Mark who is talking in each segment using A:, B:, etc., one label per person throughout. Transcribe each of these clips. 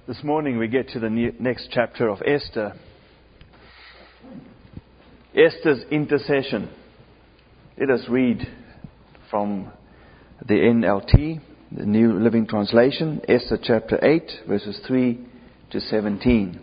A: This morning we get to the next chapter of Esther. Esther's intercession. Let us read from the NLT, the New Living Translation, Esther chapter 8, verses 3 to 17.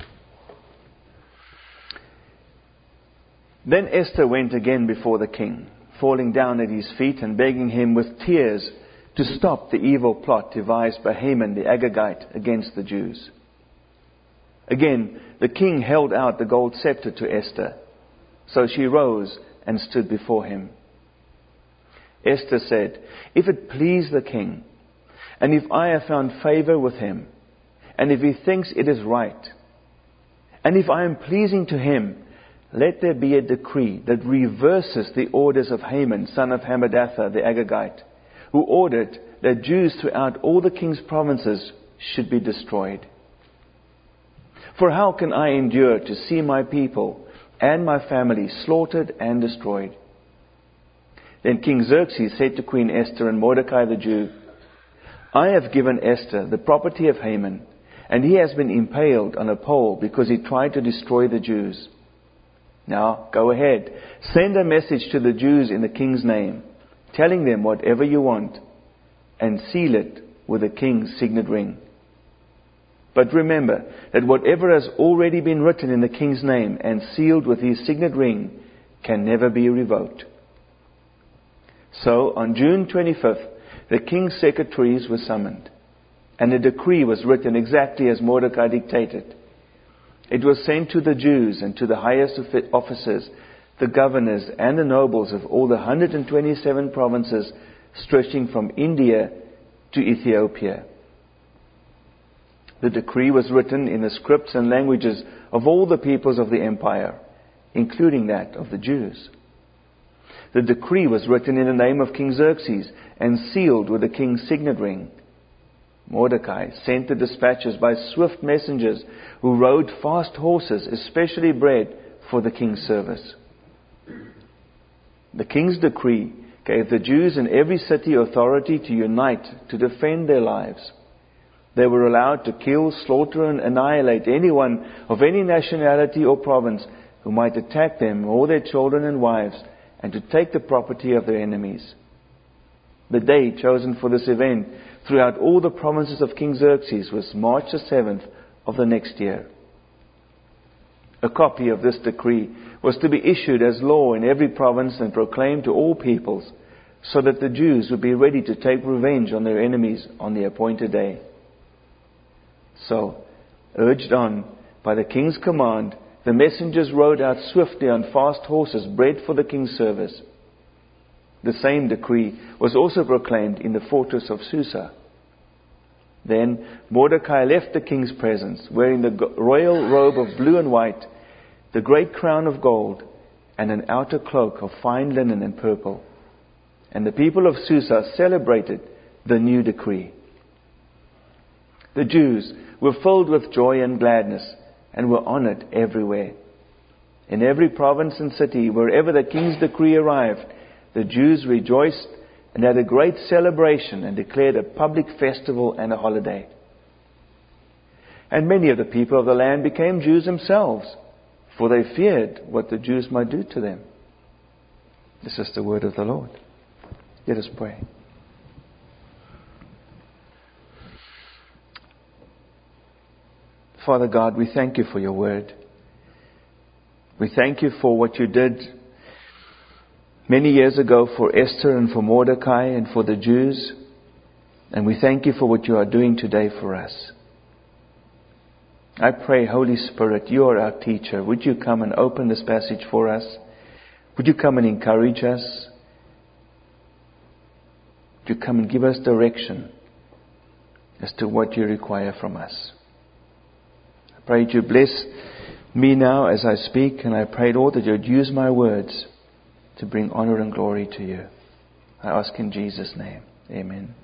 A: Then Esther went again before the king, falling down at his feet and begging him with tears to stop the evil plot devised by Haman the Agagite against the Jews. Again, the king held out the gold scepter to Esther, so she rose and stood before him. Esther said, "If it please the king, and if I have found favor with him, and if he thinks it is right, and if I am pleasing to him, let there be a decree that reverses the orders of Haman, son of Hammedatha the Agagite, who ordered that Jews throughout all the king's provinces should be destroyed. For how can I endure to see my people and my family slaughtered and destroyed?" Then King Xerxes said to Queen Esther and Mordecai the Jew, "I have given Esther the property of Haman, and he has been impaled on a pole because he tried to destroy the Jews. Now go ahead, send a message to the Jews in the king's name, telling them whatever you want, and seal it with the king's signet ring. But remember that whatever has already been written in the king's name and sealed with his signet ring can never be revoked." So on June 25th, the king's secretaries were summoned, and a decree was written exactly as Mordecai dictated. It was sent to the Jews and to the highest officers, the governors and the nobles of all the 127 provinces stretching from India to Ethiopia. The decree was written in the scripts and languages of all the peoples of the empire, including that of the Jews. The decree was written in the name of King Xerxes and sealed with the king's signet ring. Mordecai sent the dispatches by swift messengers who rode fast horses, especially bred for the king's service. The king's decree gave the Jews in every city authority to unite to defend their lives. They were allowed to kill, slaughter, and annihilate anyone of any nationality or province who might attack them or their children and wives, and to take the property of their enemies. The day chosen for this event throughout all the provinces of King Xerxes was March the 7th of the next year. A copy of this decree was to be issued as law in every province and proclaimed to all peoples, so that the Jews would be ready to take revenge on their enemies on the appointed day. So, urged on by the king's command, the messengers rode out swiftly on fast horses bred for the king's service. The same decree was also proclaimed in the fortress of Susa. Then Mordecai left the king's presence, wearing the royal robe of blue and white, the great crown of gold, and an outer cloak of fine linen and purple. And the people of Susa celebrated the new decree. The Jews were filled with joy and gladness and were honored everywhere. In every province and city, wherever the king's decree arrived, the Jews rejoiced and had a great celebration and declared a public festival and a holiday. And many of the people of the land became Jews themselves, for they feared what the Jews might do to them. This is the word of the Lord. Let us pray. Father God, we thank you for your word. We thank you for what you did many years ago for Esther and for Mordecai and for the Jews. And we thank you for what you are doing today for us. I pray, Holy Spirit, you are our teacher. Would you come and open this passage for us? Would you come and encourage us? Would you come and give us direction as to what you require from us? I pray that you bless me now as I speak, and I pray, Lord, that you would use my words to bring honor and glory to you. I ask in Jesus' name. Amen.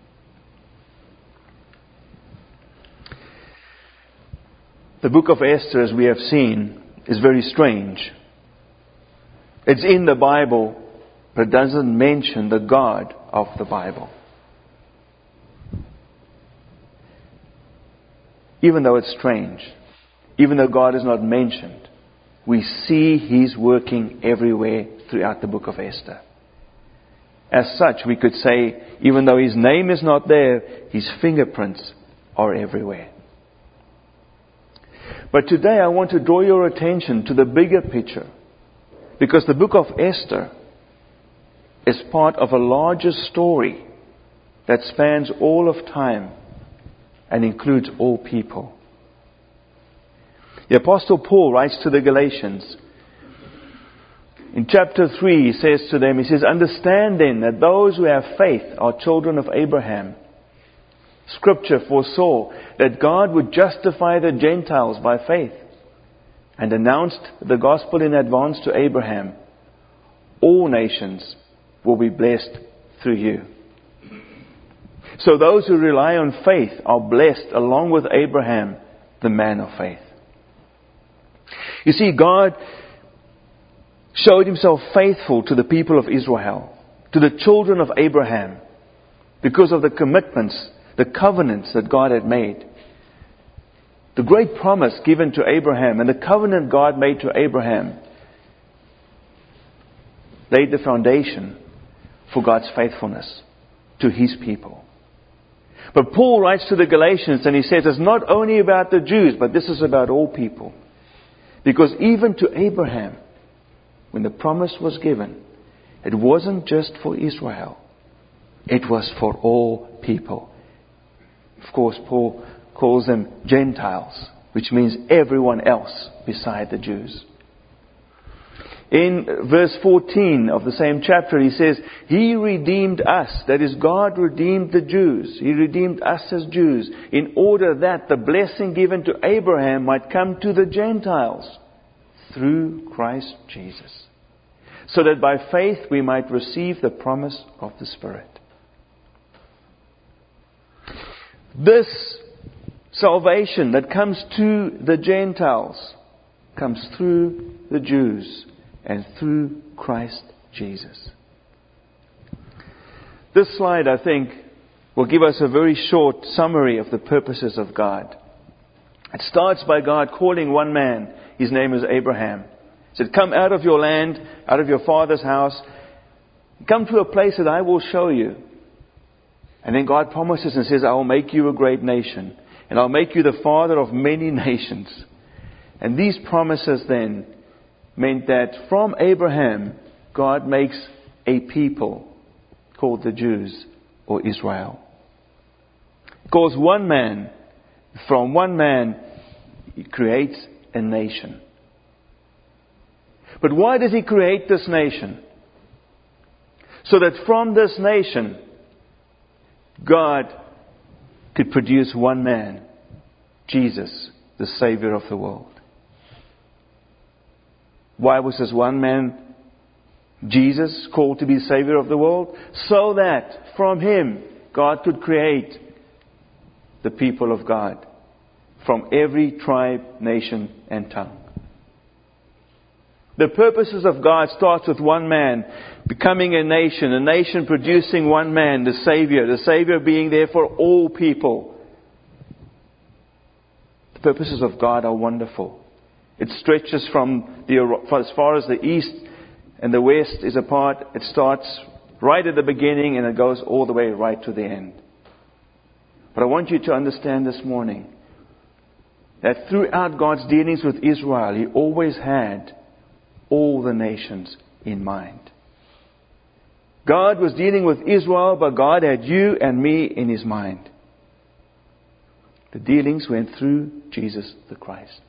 A: The book of Esther, as we have seen, is very strange. It's in the Bible, but it doesn't mention the God of the Bible. even though it's strange, even though God is not mentioned, we see He's working everywhere throughout the book of Esther. As such, we could say, even though His name is not there, His fingerprints are everywhere. But today I want to draw your attention to the bigger picture, because the book of Esther is part of a larger story that spans all of time and includes all people. The Apostle Paul writes to the Galatians. In chapter 3, he says to them, he says, "Understand then that those who have faith are children of Abraham. Scripture foresaw that God would justify the Gentiles by faith and announced the gospel in advance to Abraham. All nations will be blessed through you." So those who rely on faith are blessed along with Abraham, the man of faith. You see, God showed Himself faithful to the people of Israel, to the children of Abraham, because of the commitments, the covenants that God had made. The great promise given to Abraham and the covenant God made to Abraham laid the foundation for God's faithfulness to His people. But Paul writes to the Galatians and he says it's not only about the Jews, but this is about all people. Because even to Abraham, when the promise was given, it wasn't just for Israel. It was for all people. Of course, Paul calls them Gentiles, which means everyone else beside the Jews. In verse 14 of the same chapter, he says, He redeemed us. That is, God redeemed the Jews. He redeemed us as Jews in order that the blessing given to Abraham might come to the Gentiles through Christ Jesus, so that by faith we might receive the promise of the Spirit. This salvation that comes to the Gentiles comes through the Jews and through Christ Jesus. This slide, I think, will give us a very short summary of the purposes of God. It starts by God calling one man. His name is Abraham. He said, "Come out of your land, out of your father's house. Come to a place that I will show you." And then God promises and says, "I will make you a great nation. And I'll make you the father of many nations." And these promises then meant that from Abraham, God makes a people called the Jews or Israel. Because one man, from one man, He creates a nation. But why does He create this nation? So that from this nation, God could produce one man, Jesus, the Savior of the world. Why was this one man, Jesus, called to be the Savior of the world? So that from Him, God could create the people of God from every tribe, nation, and tongue. The purposes of God starts with one man becoming a nation producing one man, the Savior being there for all people. The purposes of God are wonderful. It stretches from as far as the east and the west is apart. It starts right at the beginning and it goes all the way right to the end. But I want you to understand this morning that throughout God's dealings with Israel, He always had all the nations in mind. God was dealing with Israel, but God had you and me in His mind. The dealings went through Jesus the Christ.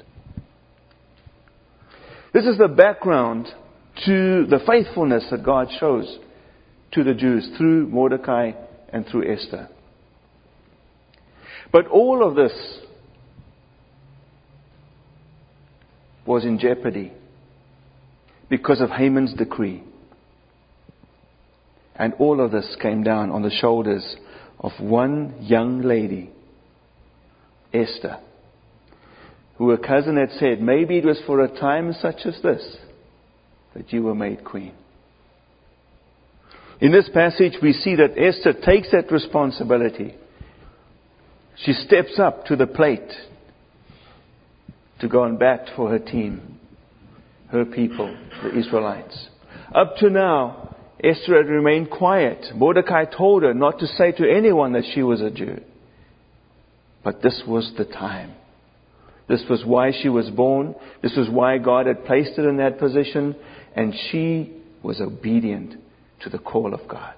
A: This is the background to the faithfulness that God shows to the Jews through Mordecai and through Esther. But all of this was in jeopardy because of Haman's decree. And all of this came down on the shoulders of one young lady, Esther, who her cousin had said, maybe it was for a time such as this that you were made queen. In this passage, we see that Esther takes that responsibility. She steps up to the plate to go and bat for her team, her people, the Israelites. Up to now, Esther had remained quiet. Mordecai told her not to say to anyone that she was a Jew. But this was the time. This was why she was born. This was why God had placed her in that position. And she was obedient to the call of God.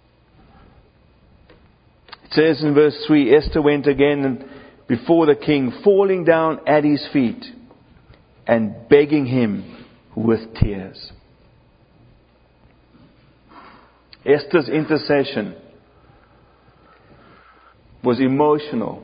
A: It says in verse 3, Esther went again before the king, falling down at his feet and begging him with tears. Esther's intercession was emotional.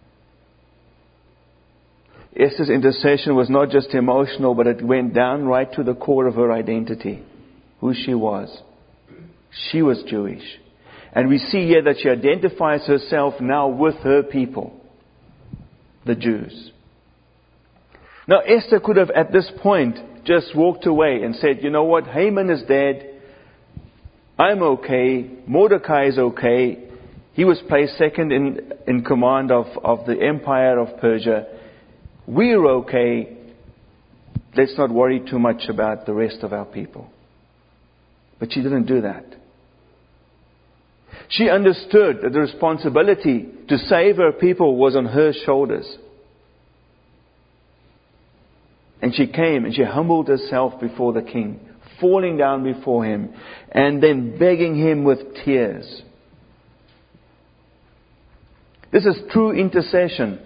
A: Esther's intercession was not just emotional, but it went down right to the core of her identity, who she was. She was Jewish. And we see here that she identifies herself now with her people, the Jews. Now Esther could have at this point just walked away and said, you know what, Haman is dead. I'm okay. Mordecai is okay. He was placed second in command of the empire of Persia. We're okay. Let's not worry too much about the rest of our people. But she didn't do that. She understood that the responsibility to save her people was on her shoulders. And she came and she humbled herself before the king, falling down before him, and then begging him with tears. This is true intercession.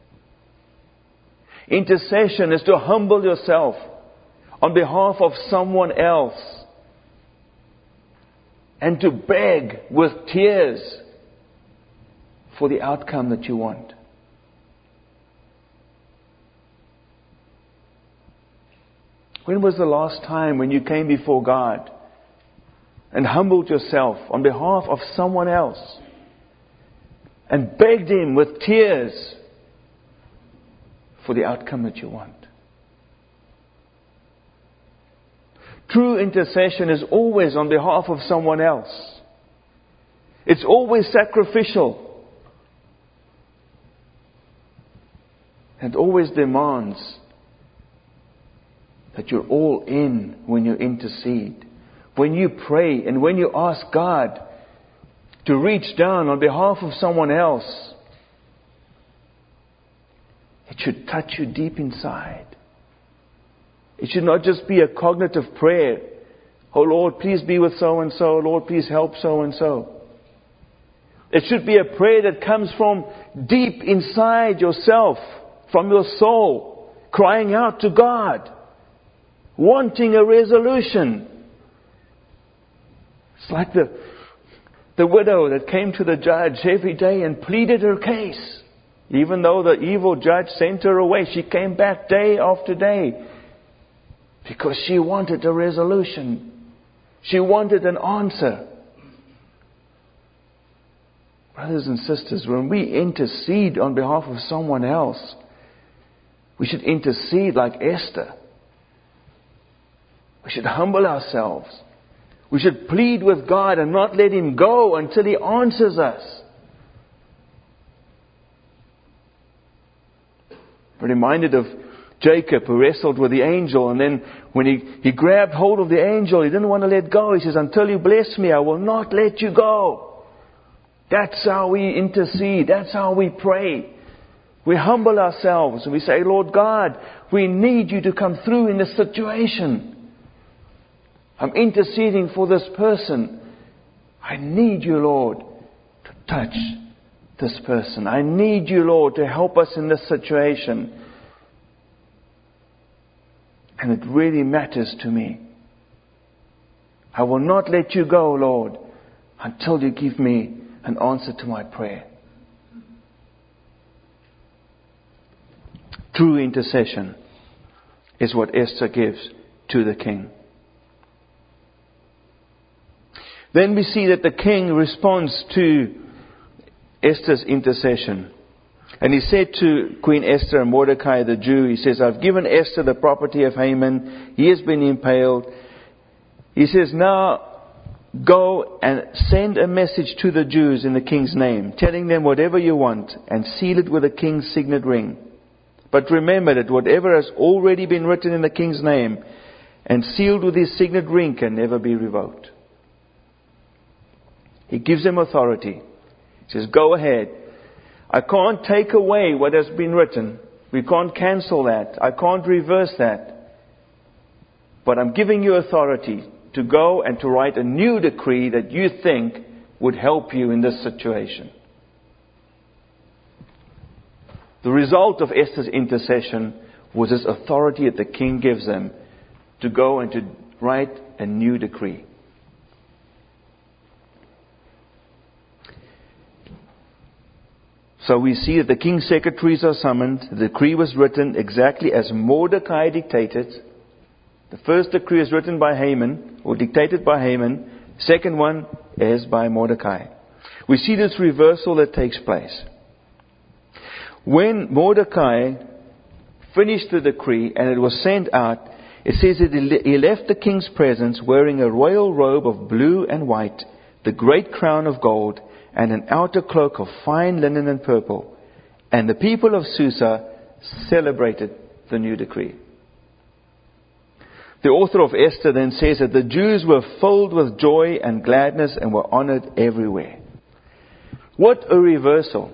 A: Intercession is to humble yourself on behalf of someone else and to beg with tears for the outcome that you want. When was the last time when you came before God and humbled yourself on behalf of someone else and begged Him with tears for the outcome that you want? True intercession is always on behalf of someone else. It's always sacrificial. And always demands that you're all in when you intercede. When you pray and when you ask God to reach down on behalf of someone else, it should touch you deep inside. It should not just be a cognitive prayer. Oh Lord, please be with so-and-so. Lord, please help so-and-so. It should be a prayer that comes from deep inside yourself, from your soul, crying out to God, wanting a resolution. It's like the widow that came to the judge every day and pleaded her case. Even though the evil judge sent her away, she came back day after day because she wanted a resolution. She wanted an answer. Brothers and sisters, when we intercede on behalf of someone else, we should intercede like Esther. We should humble ourselves. We should plead with God and not let Him go until He answers us. I'm reminded of Jacob, who wrestled with the angel, and then when he grabbed hold of the angel, he didn't want to let go. He says, until you bless me, I will not let you go. That's how we intercede. That's how we pray. We humble ourselves and we say, Lord God, we need you to come through in this situation. I'm interceding for this person. I need you, Lord, to touch this person. I need you, Lord, to help us in this situation. And it really matters to me. I will not let you go, Lord, until you give me an answer to my prayer. True intercession is what Esther gives to the king. Then we see that the king responds to Esther's intercession. And he said to Queen Esther and Mordecai the Jew, he says, I've given Esther the property of Haman. He has been impaled. He says, now go and send a message to the Jews in the king's name, telling them whatever you want, and seal it with the king's signet ring. But remember that whatever has already been written in the king's name and sealed with his signet ring can never be revoked. He gives them authority. He says, go ahead. I can't take away what has been written. We can't cancel that. I can't reverse that. But I'm giving you authority to go and to write a new decree that you think would help you in this situation. The result of Esther's intercession was this authority that the king gives them to go and to write a new decree. So we see that the king's secretaries are summoned. The decree was written exactly as Mordecai dictated. The first decree is written by Haman, or dictated by Haman. Second one is by Mordecai. We see this reversal that takes place. When Mordecai finished the decree and it was sent out, it says that he left the king's presence wearing a royal robe of blue and white, the great crown of gold, and an outer cloak of fine linen and purple. And the people of Susa celebrated the new decree. The author of Esther then says that the Jews were filled with joy and gladness and were honored everywhere. What a reversal.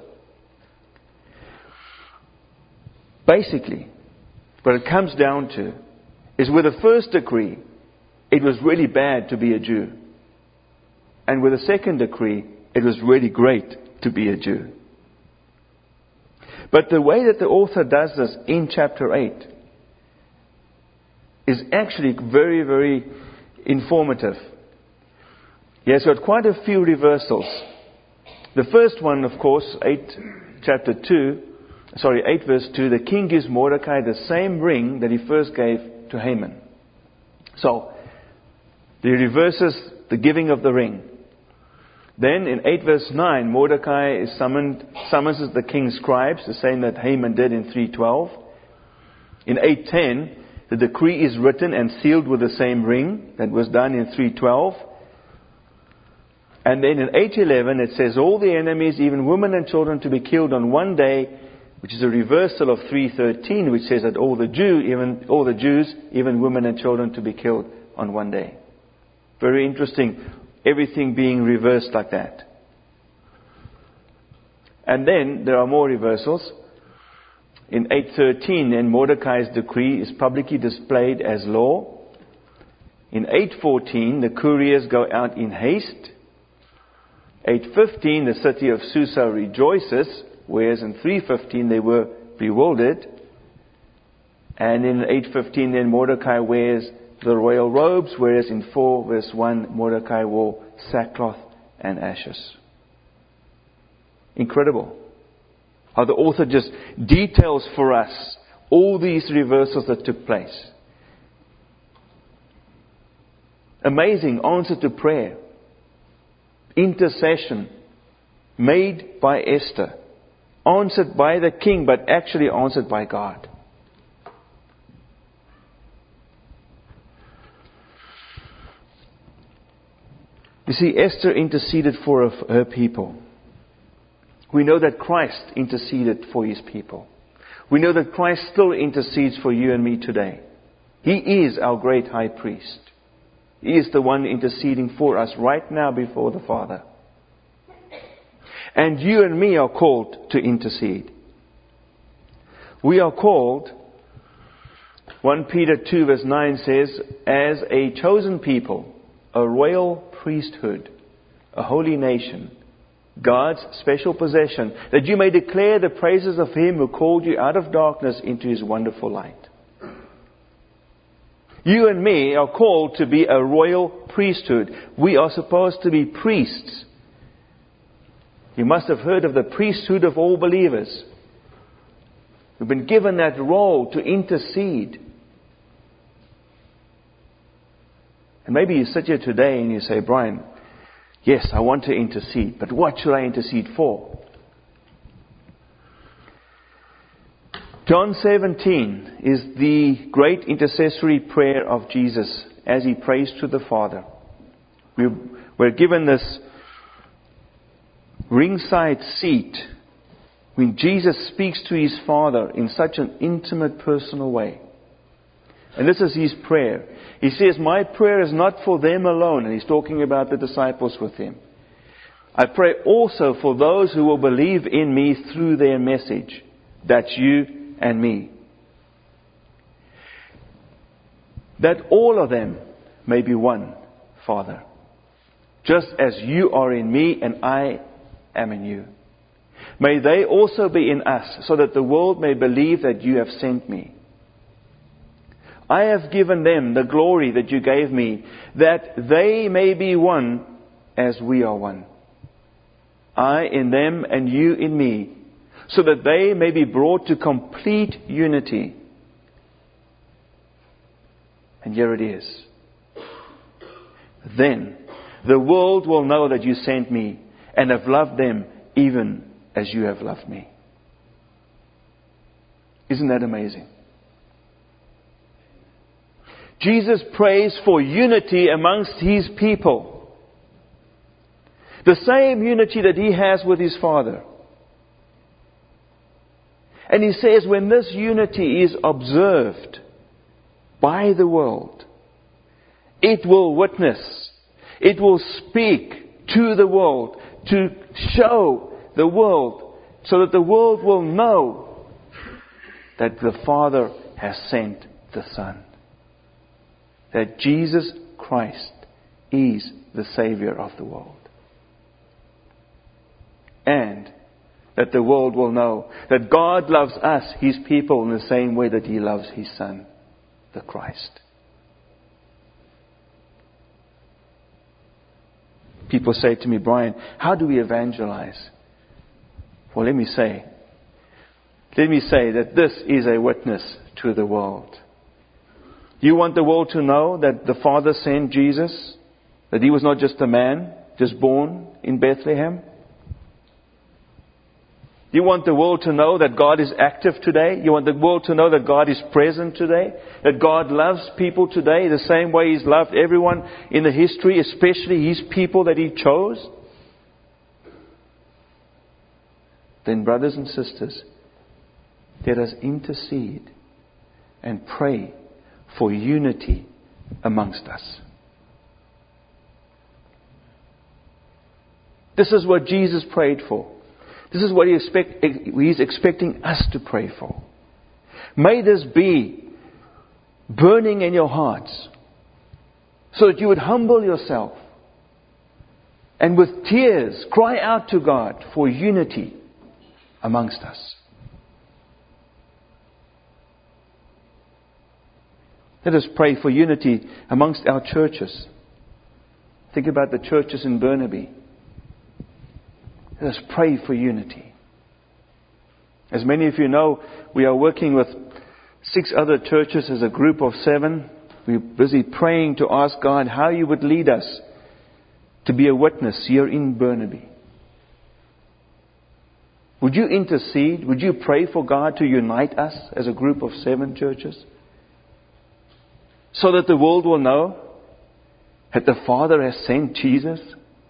A: Basically, what it comes down to is with the first decree, it was really bad to be a Jew. And with the second decree, it was really great to be a Jew. But the way that the author does this in chapter 8 is actually very, very informative. He has got quite a few reversals. The first one, of course, 8 verse 2, the king gives Mordecai the same ring that he first gave to Haman. So, he reverses the giving of the ring. Then in 8 verse 9, Mordecai is summons the king's scribes, the same that Haman did in 3:12. In 8:10, the decree is written and sealed with the same ring that was done in 3:12. And then in 8:11, it says all the enemies, even women and children, to be killed on one day, which is a reversal of 3:13, which says that all the Jews, even women and children, to be killed on one day. Very interesting. Everything being reversed like that. And then there are more reversals. In 8:13, then Mordecai's decree is publicly displayed as law. In 8:14, the couriers go out in haste. 8:15, the city of Susa rejoices, whereas in 3:15 they were bewildered. And in 8:15, then Mordecai wears the royal robes, whereas in 4 verse 1, Mordecai wore sackcloth and ashes. Incredible. How the author just details for us all these reversals that took place. Amazing answer to prayer. Intercession made by Esther. Answered by the king, but actually answered by God. You see, Esther interceded for her people. We know that Christ interceded for His people. We know that Christ still intercedes for you and me today. He is our great high priest. He is the one interceding for us right now before the Father. And you and me are called to intercede. We are called, 1 Peter 2 verse 9 says, as a chosen people, a royal priesthood, a holy nation, God's special possession, that you may declare the praises of Him who called you out of darkness into His wonderful light. You and me are called to be a royal priesthood. We are supposed to be priests. You must have heard of the priesthood of all believers. We've been given that role to intercede. And maybe you sit here today and you say, Brian, yes, I want to intercede, but what should I intercede for? John 17 is the great intercessory prayer of Jesus as He prays to the Father. We're given this ringside seat when Jesus speaks to His Father in such an intimate, personal way. And this is His prayer. He says, my prayer is not for them alone. And He's talking about the disciples with Him. I pray also for those who will believe in Me through their message. That's you and me. That all of them may be one, Father. Just as You are in Me and I am in You. May they also be in us, so that the world may believe that You have sent Me. I have given them the glory that You gave Me, that they may be one as We are one. I in them and You in Me, so that they may be brought to complete unity. And here it is. Then the world will know that You sent Me and have loved them even as You have loved Me. Isn't that amazing? Jesus prays for unity amongst His people. The same unity that He has with His Father. And He says when this unity is observed by the world, it will witness, it will speak to the world, to show the world, so that the world will know that the Father has sent the Son. That Jesus Christ is the Savior of the world. And that the world will know that God loves us, His people, in the same way that He loves His Son, the Christ. People say to me, Brian, how do we evangelize? Well, let me say that this is a witness to the world. You want the world to know that the Father sent Jesus? That He was not just a man, just born in Bethlehem? You want the world to know that God is active today? You want the world to know that God is present today? That God loves people today the same way He's loved everyone in the history, especially His people that He chose? Then, brothers and sisters, let us intercede and pray for unity amongst us. This is what Jesus prayed for. This is what He's expecting us to pray for. May this be burning in your hearts, so that you would humble yourself and with tears cry out to God for unity amongst us. Let us pray for unity amongst our churches. Think about the churches in Burnaby. Let us pray for unity. As many of you know, we are working with 6 other churches as a group of 7. We're busy praying to ask God how You would lead us to be a witness here in Burnaby. Would you intercede? Would you pray for God to unite us as a group of 7 churches? So that the world will know that the Father has sent Jesus.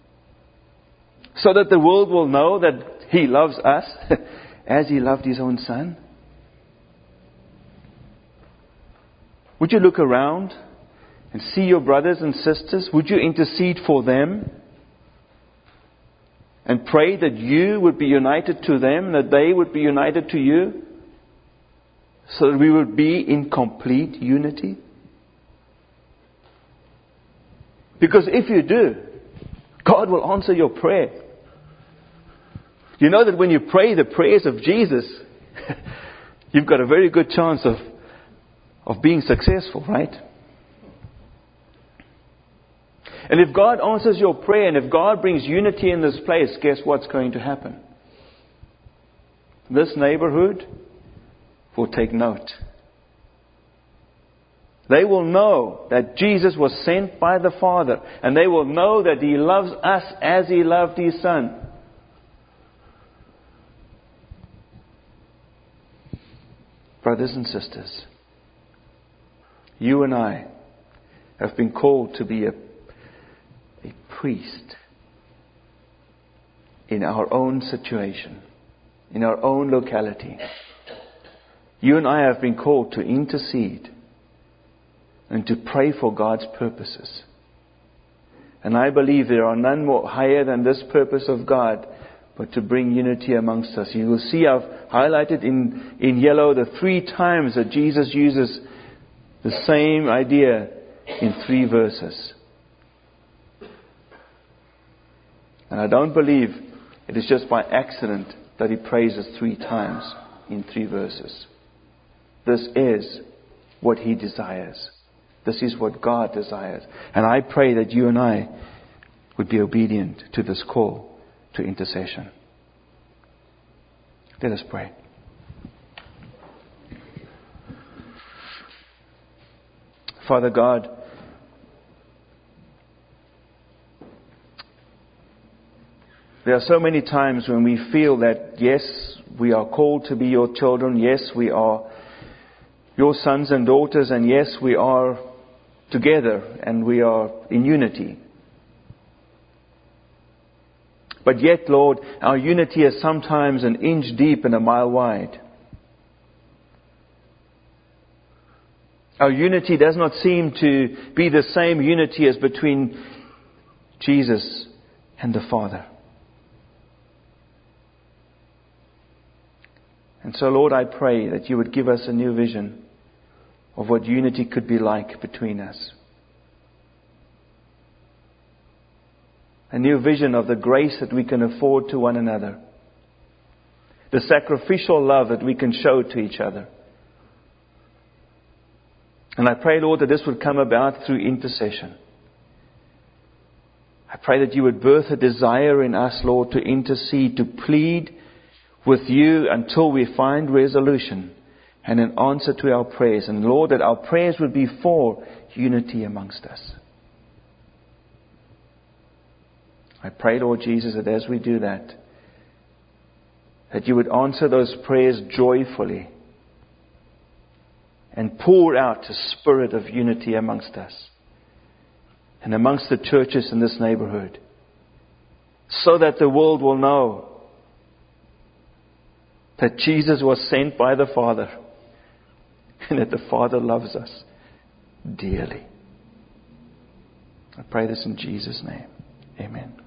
A: So that the world will know that He loves us as He loved His own Son. Would you look around and see your brothers and sisters? Would you intercede for them? And pray that you would be united to them, that they would be united to you? So that we would be in complete unity? Because if you do, God will answer your prayer. You know that when you pray the prayers of Jesus, you've got a very good chance of being successful, right? And if God answers your prayer, and if God brings unity in this place, guess what's going to happen? This neighborhood will take note. They will know that Jesus was sent by the Father. And they will know that He loves us as He loved His Son. Brothers and sisters, you and I have been called to be a priest in our own situation. in our own locality. You and I have been called to intercede and to pray for God's purposes. And I believe there are none more higher than this purpose of God, but to bring unity amongst us. You will see I've highlighted in yellow the 3 times that Jesus uses the same idea in 3 verses. And I don't believe it is just by accident that He prays us 3 times in 3 verses. This is what He desires. This is what God desires. And I pray that you and I would be obedient to this call to intercession. Let us pray. Father God, there are so many times when we feel that, yes, we are called to be your children. Yes, we are your sons and daughters. And yes, we are together and we are in unity. But yet, Lord, our unity is sometimes an inch deep and a mile wide. Our unity does not seem to be the same unity as between Jesus and the Father. And so, Lord, I pray that you would give us a new vision of what unity could be like between us. A new vision of the grace that we can afford to one another. The sacrificial love that we can show to each other. And I pray, Lord, that this would come about through intercession. I pray that you would birth a desire in us, Lord, to intercede, to plead with you until we find resolution and an answer to our prayers. And Lord, that our prayers would be for unity amongst us. I pray, Lord Jesus, that as we do that, that you would answer those prayers joyfully and pour out a spirit of unity amongst us and amongst the churches in this neighborhood, so that the world will know that Jesus was sent by the Father and that the Father loves us dearly. I pray this in Jesus' name. Amen.